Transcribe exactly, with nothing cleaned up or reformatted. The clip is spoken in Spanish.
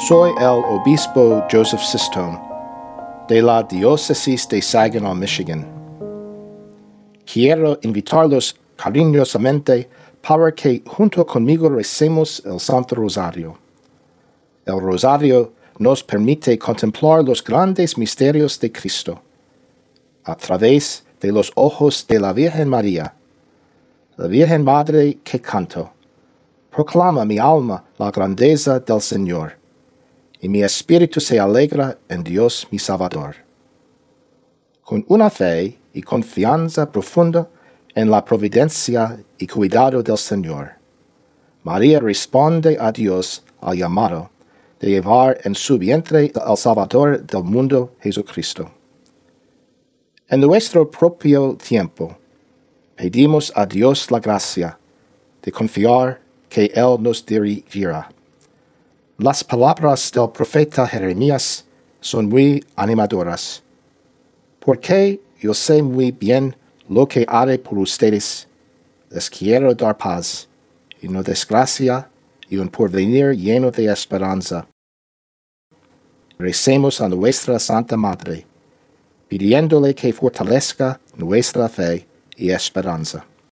Soy el obispo Joseph Sistone, de la diócesis de Saginaw, Michigan. Quiero invitarlos cariñosamente para que junto conmigo recemos el Santo Rosario. El Rosario nos permite contemplar los grandes misterios de Cristo a través de los ojos de la Virgen María. La Virgen Madre que canto, proclama mi alma la grandeza del Señor, y mi espíritu se alegra en Dios mi Salvador. Con una fe y confianza profunda en la providencia y cuidado del Señor, María responde a Dios al llamado de llevar en su vientre al Salvador del mundo, Jesucristo. En nuestro propio tiempo, pedimos a Dios la gracia de confiar que Él nos dirigirá. Las palabras del profeta Jeremías son muy animadoras, porque yo sé muy bien lo que haré por ustedes. Les quiero dar paz, y no desgracia, y un porvenir lleno de esperanza. Recemos a nuestra Santa Madre, pidiéndole que fortalezca nuestra fe y esperanza.